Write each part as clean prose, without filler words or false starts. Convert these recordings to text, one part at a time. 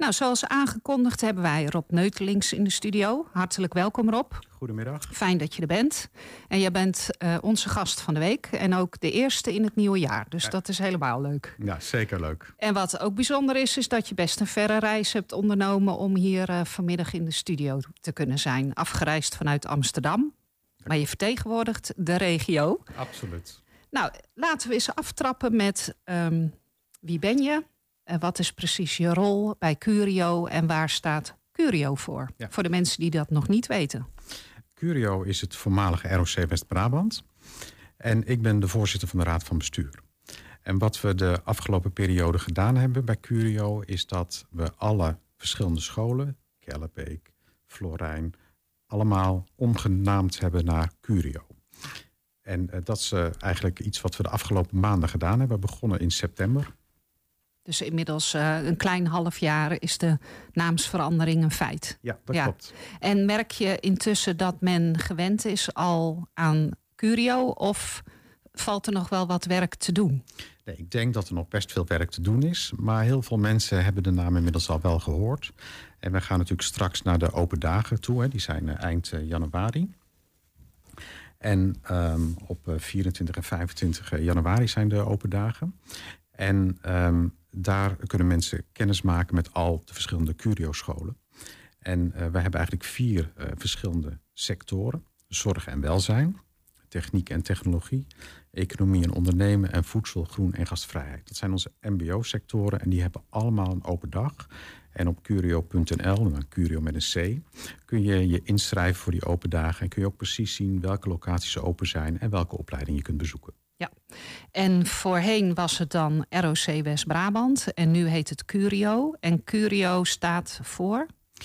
Nou, zoals aangekondigd hebben wij Rob Neutelings in de studio. Hartelijk welkom, Rob. Goedemiddag. Fijn dat je er bent. En jij bent onze gast van de week en ook de eerste in het nieuwe jaar. Dus dat is helemaal leuk. Ja, zeker leuk. En wat ook bijzonder is dat je best een verre reis hebt ondernomen om hier vanmiddag in de studio te kunnen zijn. Afgereisd vanuit Amsterdam. Maar je vertegenwoordigt de regio. Absoluut. Nou, laten we eens aftrappen met wie ben je? En wat is precies je rol bij Curio en waar staat Curio voor? Ja. Voor de mensen die dat nog niet weten. Curio is het voormalige ROC West-Brabant. En ik ben de voorzitter van de Raad van Bestuur. En wat we de afgelopen periode gedaan hebben bij Curio is dat we alle verschillende scholen, Kellebeek, Florijn, allemaal omgenaamd hebben naar Curio. En dat is eigenlijk iets wat we de afgelopen maanden gedaan hebben. We begonnen in september. Dus inmiddels een klein half jaar is de naamsverandering een feit. Ja, dat klopt. En merk je intussen dat men gewend is al aan Curio of valt er nog wel wat werk te doen? Nee, ik denk dat er nog best veel werk te doen is. Maar heel veel mensen hebben de naam inmiddels al wel gehoord. En we gaan natuurlijk straks naar de open dagen toe. Hè. Die zijn eind januari. En op 24 en 25 januari zijn de open dagen. En daar kunnen mensen kennis maken met al de verschillende Curio-scholen. En wij hebben eigenlijk 4 verschillende sectoren. Zorg en welzijn, techniek en technologie, economie en ondernemen en voedsel, groen en gastvrijheid. Dat zijn onze mbo-sectoren en die hebben allemaal een open dag. En op curio.nl, Curio met een C, kun je je inschrijven voor die open dagen. En kun je ook precies zien welke locaties open zijn en welke opleiding je kunt bezoeken. Ja, en voorheen was het dan ROC West-Brabant en nu heet het Curio. En Curio staat voor?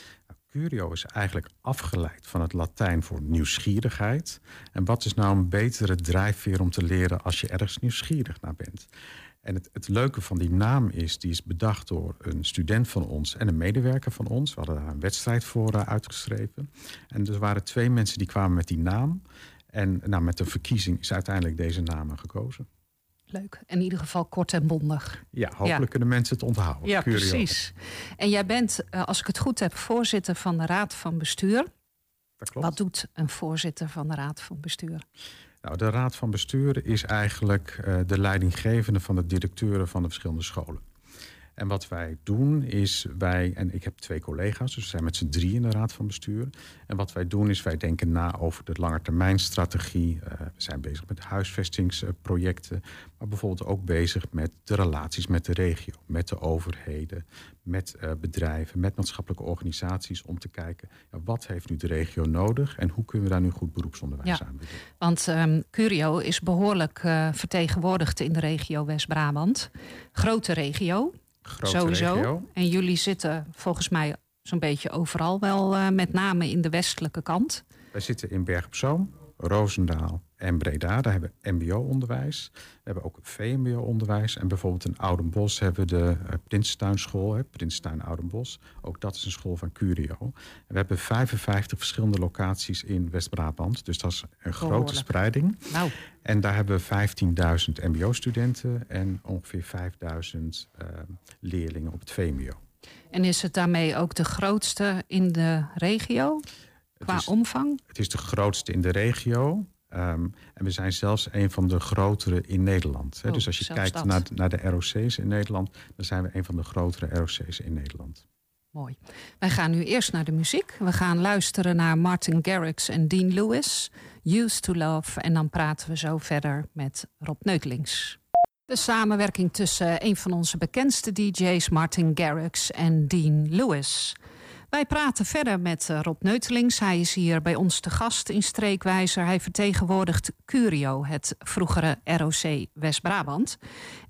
Curio is eigenlijk afgeleid van het Latijn voor nieuwsgierigheid. En wat is nou een betere drijfveer om te leren als je ergens nieuwsgierig naar bent? En het leuke van die naam is, die is bedacht door een student van ons en een medewerker van ons. We hadden daar een wedstrijd voor uitgeschreven. En er waren 2 mensen die kwamen met die naam. En met de verkiezing is uiteindelijk deze naam gekozen. Leuk. In ieder geval kort en bondig. Ja, hopelijk kunnen mensen het onthouden. Ja, Curio. Precies. En jij bent, als ik het goed heb, voorzitter van de Raad van Bestuur. Dat klopt. Wat doet een voorzitter van de Raad van Bestuur? Nou, de Raad van Bestuur is eigenlijk de leidinggevende van de directeuren van de verschillende scholen. En wat wij doen is, en ik heb 2 collega's, dus we zijn met z'n 3 in de Raad van Bestuur. En wat wij doen is, wij denken na over de langetermijnstrategie. We zijn bezig met huisvestingsprojecten, maar bijvoorbeeld ook bezig met de relaties met de regio, met de overheden, met bedrijven, met maatschappelijke organisaties, om te kijken, wat heeft nu de regio nodig en hoe kunnen we daar nu goed beroepsonderwijs aan bieden. Want Curio is behoorlijk vertegenwoordigd in de regio West-Brabant. Grote regio. Sowieso. Regio. En jullie zitten volgens mij zo'n beetje overal wel, met name in de westelijke kant. Wij zitten in Bergen op Zoom, Roosendaal en Breda. Daar hebben we mbo-onderwijs. We hebben ook VMBO-onderwijs. En bijvoorbeeld in Oudenbosch hebben we de Prinsentuinschool, Prinsentuin Oudenbosch. Ook dat is een school van Curio. En we hebben 55 verschillende locaties in West-Brabant. Dus dat is een grote spreiding. Nou. En daar hebben we 15.000 mbo-studenten en ongeveer 5.000 leerlingen op het VMBO. En is het daarmee ook de grootste in de regio qua omvang? Het is de grootste in de regio. En we zijn zelfs een van de grotere in Nederland. Dus als je kijkt naar de ROC's in Nederland, dan zijn we een van de grotere ROC's in Nederland. Mooi. Wij gaan nu eerst naar de muziek. We gaan luisteren naar Martin Garrix en Dean Lewis, Used to Love. En dan praten we zo verder met Rob Neutelings. De samenwerking tussen een van onze bekendste DJ's, Martin Garrix en Dean Lewis. Wij praten verder met Rob Neutelings. Hij is hier bij ons te gast in Streekwijzer. Hij vertegenwoordigt Curio, het vroegere ROC West-Brabant.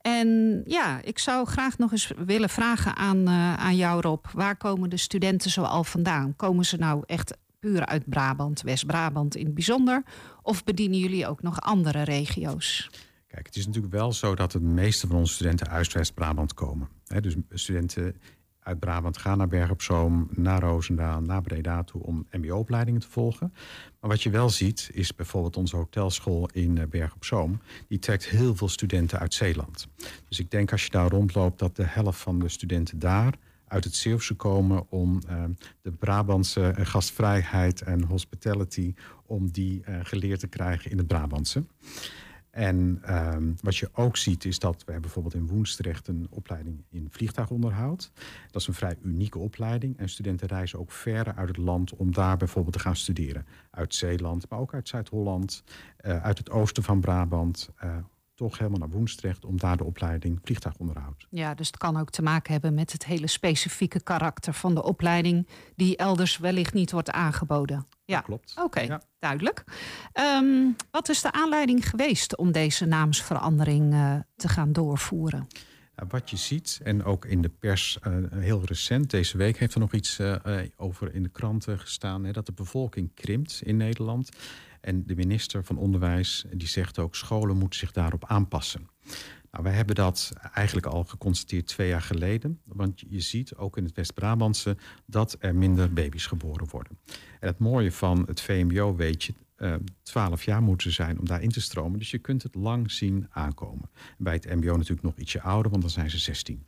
En ja, ik zou graag nog eens willen vragen aan jou, Rob. Waar komen de studenten zoal vandaan? Komen ze nou echt puur uit Brabant, West-Brabant in het bijzonder? Of bedienen jullie ook nog andere regio's? Kijk, het is natuurlijk wel zo dat de meeste van onze studenten uit West-Brabant komen. Dus studenten uit Brabant gaan naar Bergen op Zoom, naar Roosendaal, naar Breda toe om mbo-opleidingen te volgen. Maar wat je wel ziet is bijvoorbeeld onze hotelschool in Bergen op Zoom. Die trekt heel veel studenten uit Zeeland. Dus ik denk als je daar rondloopt dat de helft van de studenten daar uit het Zeeuwse komen om de Brabantse gastvrijheid en hospitality, om die geleerd te krijgen in het Brabantse. En wat je ook ziet is dat we hebben bijvoorbeeld in Woensdrecht een opleiding in vliegtuigonderhoud. Dat is een vrij unieke opleiding. En studenten reizen ook verder uit het land om daar bijvoorbeeld te gaan studeren. Uit Zeeland, maar ook uit Zuid-Holland, uit het oosten van Brabant. Toch helemaal naar Woensdrecht om daar de opleiding vliegtuigonderhoud. Ja, dus het kan ook te maken hebben met het hele specifieke karakter van de opleiding die elders wellicht niet wordt aangeboden. Ja, dat klopt. Oké, ja. Duidelijk. Wat is de aanleiding geweest om deze naamsverandering te gaan doorvoeren? Wat je ziet, en ook in de pers heel recent, deze week heeft er nog iets over in de kranten gestaan, dat de bevolking krimpt in Nederland. En de minister van Onderwijs die zegt ook, scholen moeten zich daarop aanpassen. Nou, wij hebben dat eigenlijk al geconstateerd 2 jaar geleden. Want je ziet ook in het West-Brabantse dat er minder baby's geboren worden. En het mooie van het VMBO weet je, 12 jaar moeten ze zijn om daarin te stromen. Dus je kunt het lang zien aankomen. Bij het mbo natuurlijk nog ietsje ouder, want dan zijn ze 16.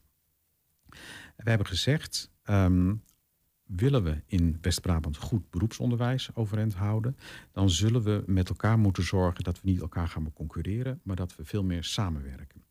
We hebben gezegd, willen we in West-Brabant goed beroepsonderwijs overeind houden, dan zullen we met elkaar moeten zorgen dat we niet elkaar gaan concurreren, maar dat we veel meer samenwerken.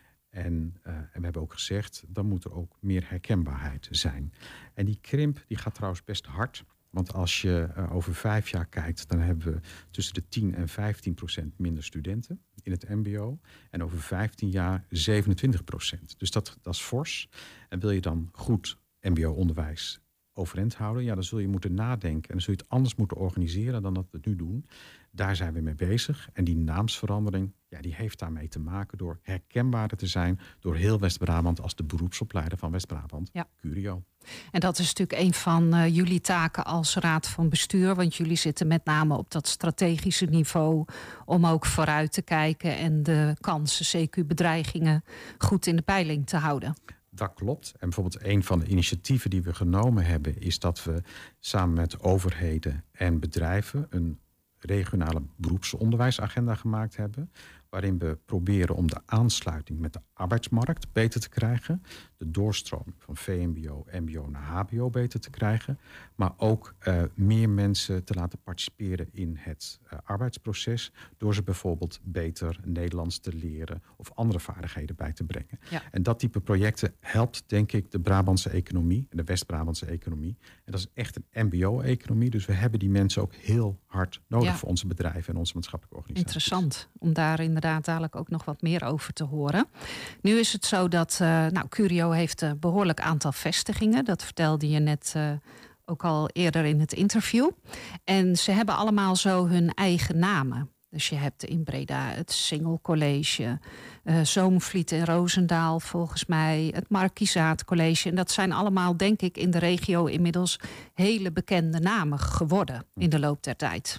En we hebben ook gezegd, dan moet er ook meer herkenbaarheid zijn. En die krimp die gaat trouwens best hard. Want als je over 5 jaar kijkt, dan hebben we tussen de 10 en 15% minder studenten in het mbo. En over 15 jaar 27%. Dus dat is fors. En wil je dan goed mbo-onderwijs overeind houden, ja, dan zul je moeten nadenken. En dan zul je het anders moeten organiseren dan dat we het nu doen. Daar zijn we mee bezig. En die naamsverandering, ja, die heeft daarmee te maken door herkenbaarder te zijn door heel West-Brabant als de beroepsopleider van West-Brabant, ja. Curio. En dat is natuurlijk een van jullie taken als raad van bestuur. Want jullie zitten met name op dat strategische niveau om ook vooruit te kijken en de kansen, CQ-bedreigingen, goed in de peiling te houden. Dat klopt. En bijvoorbeeld een van de initiatieven die we genomen hebben is dat we samen met overheden en bedrijven een regionale beroepsonderwijsagenda gemaakt hebben, waarin we proberen om de aansluiting met de arbeidsmarkt beter te krijgen, de doorstroming van VMBO, MBO naar HBO beter te krijgen, maar ook meer mensen te laten participeren in het arbeidsproces door ze bijvoorbeeld beter Nederlands te leren of andere vaardigheden bij te brengen. Ja. En dat type projecten helpt, denk ik, de Brabantse economie en de West-Brabantse economie. En dat is echt een MBO-economie, dus we hebben die mensen ook heel hard nodig voor onze bedrijven en onze maatschappelijke organisaties. Interessant, om daar inderdaad dadelijk ook nog wat meer over te horen. Nu is het zo dat Curio heeft een behoorlijk aantal vestigingen. Dat vertelde je net ook al eerder in het interview. En ze hebben allemaal zo hun eigen namen. Dus je hebt in Breda het Singel College, Zoomvliet in Roosendaal volgens mij, het Markizaat College. En dat zijn allemaal, denk ik, in de regio inmiddels hele bekende namen geworden in de loop der tijd.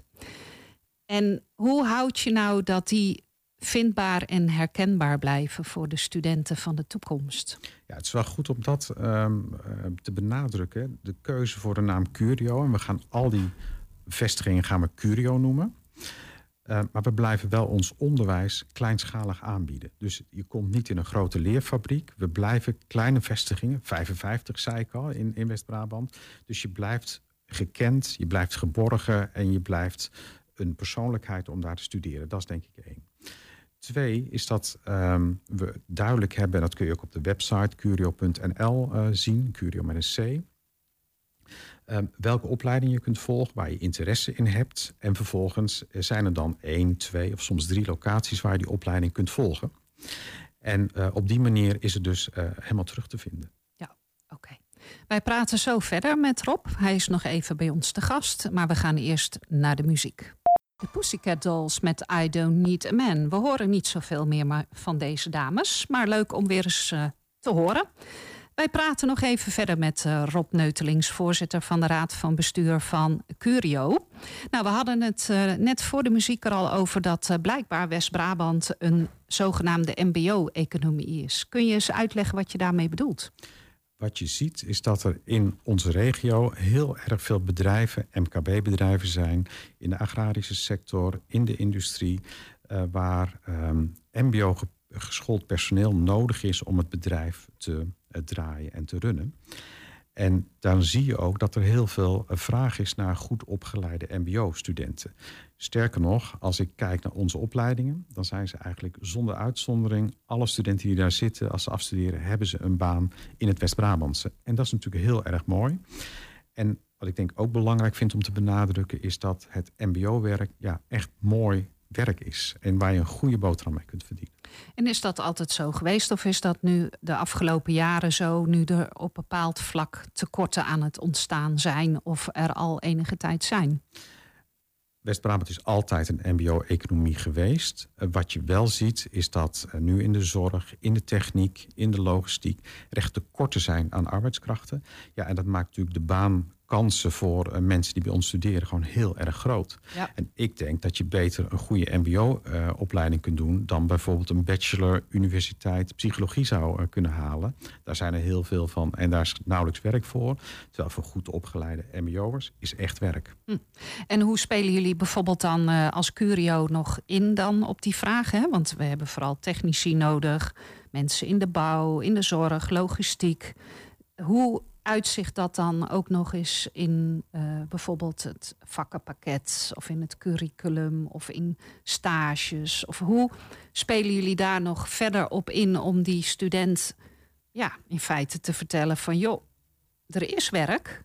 En hoe houd je nou dat die vindbaar en herkenbaar blijven voor de studenten van de toekomst? Ja, het is wel goed om dat te benadrukken. De keuze voor de naam Curio, en we gaan al die vestigingen Curio noemen. Maar we blijven wel ons onderwijs kleinschalig aanbieden. Dus je komt niet in een grote leerfabriek. We blijven kleine vestigingen, 55 zei ik al in West-Brabant. Dus je blijft gekend, je blijft geborgen en je blijft een persoonlijkheid om daar te studeren. Dat is denk ik 1. 2 is dat we duidelijk hebben, en dat kun je ook op de website curio.nl zien, Curio met een C. Welke opleiding je kunt volgen, waar je interesse in hebt. En vervolgens zijn er dan 1, 2 of soms 3 locaties waar je die opleiding kunt volgen. En op die manier is het dus helemaal terug te vinden. Ja, oké. Wij praten zo verder met Rob. Hij is nog even bij ons te gast, maar we gaan eerst naar de muziek. De Pussycat Dolls met I Don't Need a Man. We horen niet zoveel meer van deze dames, maar leuk om weer eens te horen. Wij praten nog even verder met Rob Neutelings, voorzitter van de Raad van Bestuur van Curio. Nou, we hadden het net voor de muziek er al over dat blijkbaar West-Brabant een zogenaamde mbo-economie is. Kun je eens uitleggen wat je daarmee bedoelt? Wat je ziet is dat er in onze regio heel erg veel bedrijven, MKB-bedrijven zijn, in de agrarische sector, in de industrie, waar mbo-geschoold personeel nodig is om het bedrijf te draaien en te runnen. En dan zie je ook dat er heel veel vraag is naar goed opgeleide mbo-studenten. Sterker nog, als ik kijk naar onze opleidingen, dan zijn ze eigenlijk zonder uitzondering, alle studenten die daar zitten, als ze afstuderen, hebben ze een baan in het West-Brabantse. En dat is natuurlijk heel erg mooi. En wat ik denk ook belangrijk vind om te benadrukken, is dat het mbo-werk echt mooi werk is. En waar je een goede boterham mee kunt verdienen. En is dat altijd zo geweest? Of is dat nu de afgelopen jaren zo, nu er op bepaald vlak tekorten aan het ontstaan zijn of er al enige tijd zijn? West-Brabant is altijd een mbo-economie geweest. Wat je wel ziet is dat nu in de zorg, in de techniek, in de logistiek er echt tekorten zijn aan arbeidskrachten. Ja, en dat maakt natuurlijk de baankansen voor mensen die bij ons studeren gewoon heel erg groot. Ja. En ik denk dat je beter een goede mbo-opleiding kunt doen dan bijvoorbeeld een bachelor universiteit psychologie zou kunnen halen. Daar zijn er heel veel van en daar is nauwelijks werk voor. Terwijl voor goed opgeleide mbo'ers is echt werk. En hoe spelen jullie bijvoorbeeld dan als Curio nog in dan op die vragen? Hè? Want we hebben vooral technici nodig, mensen in de bouw, in de zorg, logistiek. Hoe uitzicht dat dan ook nog eens in bijvoorbeeld het vakkenpakket of in het curriculum of in stages? Of hoe spelen jullie daar nog verder op in om die student in feite te vertellen van joh, er is werk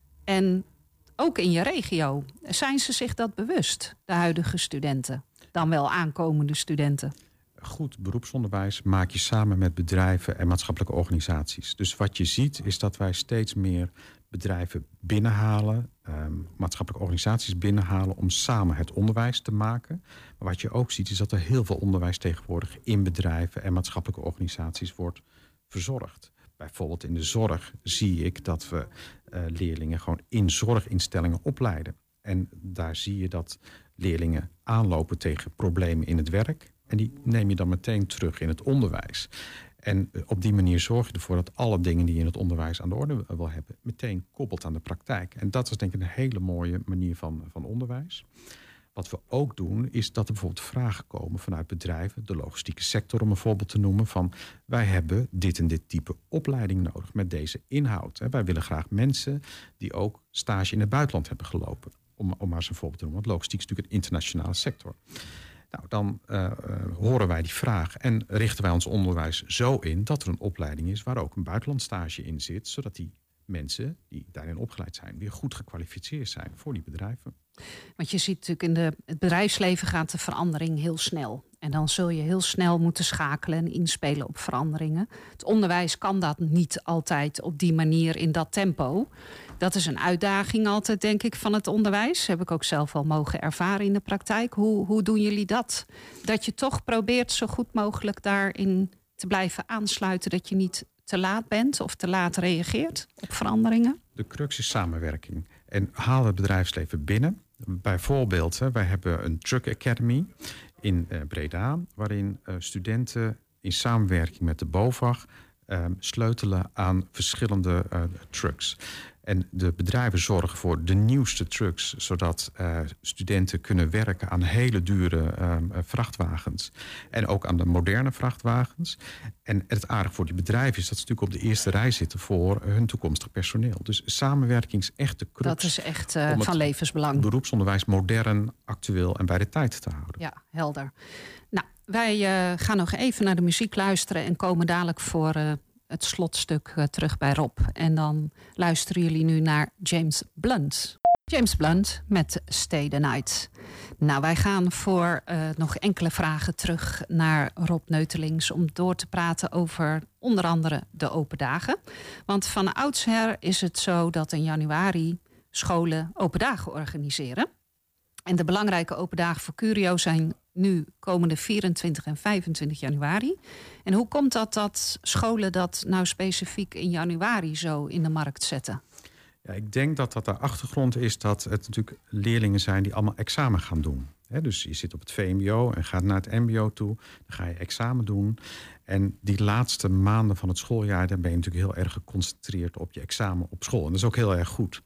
en ook in je regio. Zijn ze zich dat bewust, de huidige studenten, dan wel aankomende studenten? Goed beroepsonderwijs maak je samen met bedrijven en maatschappelijke organisaties. Dus wat je ziet is dat wij steeds meer bedrijven binnenhalen, maatschappelijke organisaties binnenhalen om samen het onderwijs te maken. Maar wat je ook ziet is dat er heel veel onderwijs tegenwoordig in bedrijven en maatschappelijke organisaties wordt verzorgd. Bijvoorbeeld in de zorg zie ik dat we leerlingen gewoon in zorginstellingen opleiden. En daar zie je dat leerlingen aanlopen tegen problemen in het werk. En die neem je dan meteen terug in het onderwijs. En op die manier zorg je ervoor dat alle dingen die je in het onderwijs aan de orde wil hebben, meteen koppelt aan de praktijk. En dat is denk ik een hele mooie manier van onderwijs. Wat we ook doen, is dat er bijvoorbeeld vragen komen vanuit bedrijven, de logistieke sector om een voorbeeld te noemen, van wij hebben dit en dit type opleiding nodig met deze inhoud. Wij willen graag mensen die ook stage in het buitenland hebben gelopen. Om maar eens een voorbeeld te noemen, want logistiek is natuurlijk een internationale sector. Nou, dan horen wij die vraag en richten wij ons onderwijs zo in dat er een opleiding is waar ook een buitenlandstage in zit, zodat die mensen die daarin opgeleid zijn weer goed gekwalificeerd zijn voor die bedrijven. Want je ziet natuurlijk in het bedrijfsleven gaat de verandering heel snel. En dan zul je heel snel moeten schakelen en inspelen op veranderingen. Het onderwijs kan dat niet altijd op die manier in dat tempo. Dat is een uitdaging altijd, denk ik, van het onderwijs. Heb ik ook zelf al mogen ervaren in de praktijk. Hoe doen jullie dat? Dat je toch probeert zo goed mogelijk daarin te blijven aansluiten, dat je niet te laat bent of te laat reageert op veranderingen? De crux is samenwerking. En haal het bedrijfsleven binnen. Bijvoorbeeld, wij hebben een Truck Academy in Breda, waarin studenten in samenwerking met de BOVAG sleutelen aan verschillende trucks. En de bedrijven zorgen voor de nieuwste trucks, zodat studenten kunnen werken aan hele dure vrachtwagens. En ook aan de moderne vrachtwagens. En het aardige voor die bedrijven is dat ze natuurlijk op de eerste rij zitten voor hun toekomstig personeel. Dus samenwerking is echt de crux. Dat is echt van levensbelang. Beroepsonderwijs modern, actueel en bij de tijd te houden. Ja, helder. Nou, wij gaan nog even naar de muziek luisteren en komen dadelijk voor het slotstuk terug bij Rob. En dan luisteren jullie nu naar James Blunt. James Blunt met Stay the Night. Nou, wij gaan voor nog enkele vragen terug naar Rob Neutelings om door te praten over onder andere de open dagen. Want van oudsher is het zo dat in januari scholen open dagen organiseren. En de belangrijke open dagen voor Curio zijn nu komende 24 en 25 januari. En hoe komt dat scholen dat nou specifiek in januari zo in de markt zetten? Ja, ik denk dat de achtergrond is dat het natuurlijk leerlingen zijn die allemaal examen gaan doen. Dus je zit op het VMBO en gaat naar het MBO toe. Dan ga je examen doen. En die laatste maanden van het schooljaar, daar ben je natuurlijk heel erg geconcentreerd op je examen op school. En dat is ook heel erg goed.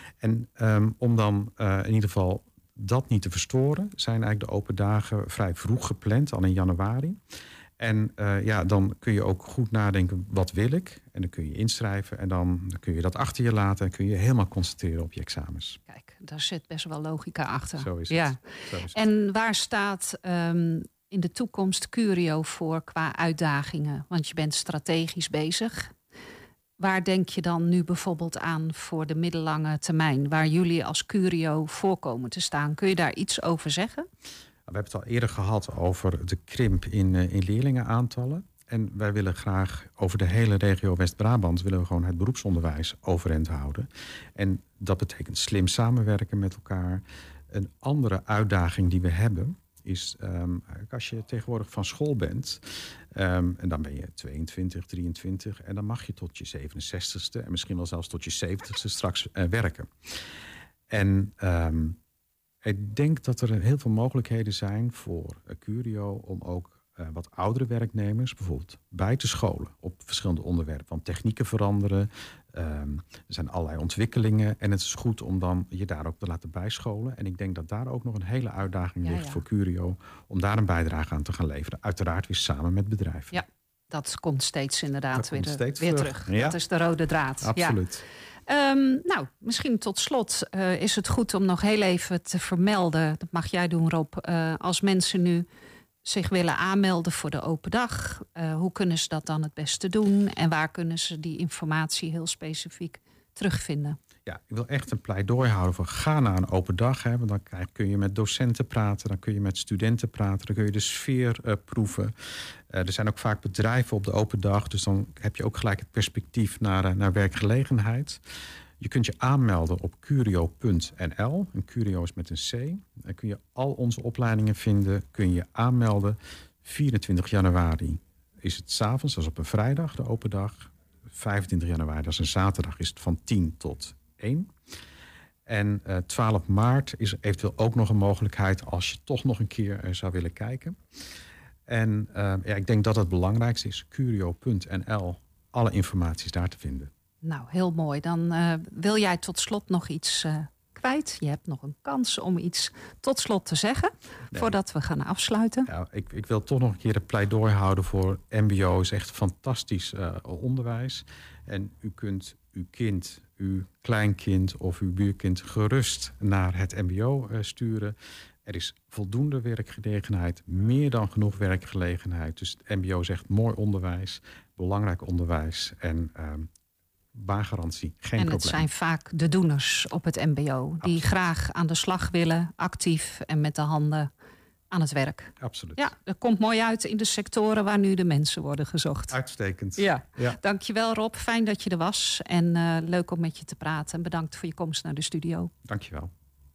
En om dan in ieder geval dat niet te verstoren, zijn eigenlijk de open dagen vrij vroeg gepland, al in januari. En dan kun je ook goed nadenken, wat wil ik? En dan kun je inschrijven en dan kun je dat achter je laten... en kun je helemaal concentreren op je examens. Kijk, daar zit best wel logica achter. Zo is het. Ja. Zo is het. En waar staat in de toekomst Curio voor qua uitdagingen? Want je bent strategisch bezig. Waar denk je dan nu bijvoorbeeld aan voor de middellange termijn? Waar jullie als Curio voor komen te staan? Kun je daar iets over zeggen? We hebben het al eerder gehad over de krimp in leerlingenaantallen. En wij willen graag over de hele regio West-Brabant... willen we gewoon het beroepsonderwijs overeind houden. En dat betekent slim samenwerken met elkaar. Een andere uitdaging die we hebben is... als je tegenwoordig van school bent... en dan ben je 22, 23... en dan mag je tot je 67ste... en misschien wel zelfs tot je 70ste straks werken. En... ik denk dat er heel veel mogelijkheden zijn voor Curio... om ook wat oudere werknemers bijvoorbeeld bij te scholen... op verschillende onderwerpen. Want technieken veranderen, er zijn allerlei ontwikkelingen... en het is goed om dan je daar ook te laten bijscholen. En ik denk dat daar ook nog een hele uitdaging ligt voor Curio... om daar een bijdrage aan te gaan leveren. Uiteraard weer samen met bedrijven. Ja, dat komt steeds inderdaad weer terug. Ja. Dat is de rode draad. Absoluut. Ja. Misschien tot slot is het goed om nog heel even te vermelden... dat mag jij doen, Rob, als mensen nu zich willen aanmelden voor de open dag... hoe kunnen ze dat dan het beste doen? En waar kunnen ze die informatie heel specifiek terugvinden? Ja, ik wil echt een pleidooi houden voor ga naar een open dag. Hè, want dan kun je met docenten praten, dan kun je met studenten praten... dan kun je de sfeer proeven. Er zijn ook vaak bedrijven op de open dag... dus dan heb je ook gelijk het perspectief naar werkgelegenheid. Je kunt je aanmelden op curio.nl. En Curio is met een C. Dan kun je al onze opleidingen vinden, kun je aanmelden. 24 januari is het 's avonds, dat is op een vrijdag, de open dag. 25 januari, dat is een zaterdag, is het van 10 tot 1. En 12 maart is er eventueel ook nog een mogelijkheid... als je toch nog een keer zou willen kijken. En ik denk dat het belangrijkste is. Curio.nl, alle informatie is daar te vinden. Nou, heel mooi. Dan wil jij tot slot nog iets kwijt. Je hebt nog een kans om iets tot slot te zeggen... voordat we gaan afsluiten. Ja, ik wil toch nog een keer een pleidooi houden voor mbo. Is echt fantastisch onderwijs. En u kunt uw kind, uw kleinkind of uw buurkind... gerust naar het mbo sturen. Er is voldoende werkgelegenheid, meer dan genoeg werkgelegenheid. Dus het mbo zegt mooi onderwijs, belangrijk onderwijs... en baangarantie, geen probleem. En het zijn vaak de doeners op het mbo... die graag aan de slag willen, actief en met de handen aan het werk. Absoluut. Ja, dat komt mooi uit in de sectoren waar nu de mensen worden gezocht. Uitstekend. Ja. Dankjewel Rob, fijn dat je er was. En leuk om met je te praten. En bedankt voor je komst naar de studio. Dankjewel.